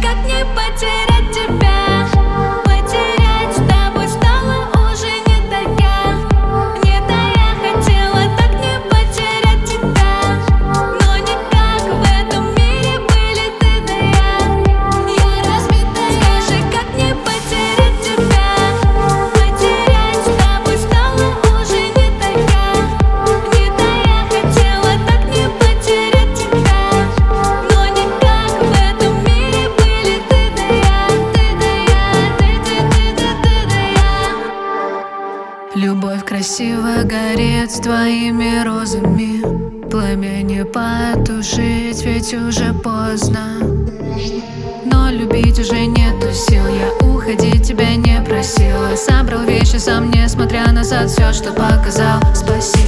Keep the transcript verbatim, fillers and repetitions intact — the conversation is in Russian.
как не потерять тебя. Потерять с тобой стало уже не до я. Не до я хотела так не потерять тебя. Но никак в этом мире были ты да я. Я разбитая. Скажи, как не потерять тебя. Потерять с тобой стало уже не до я. Не до я хотела так не потерять тебя. Но никак в этом мире были ты да я. Ты да я, ты, ты, ты, ты, ты да я. Любовь красиво горит с твоими розами. Пламя не потушить, ведь уже поздно. Но любить уже нету сил. Я уходить тебя не просила. Собрал вещи сам, несмотря назад, все, что показал. Спасибо.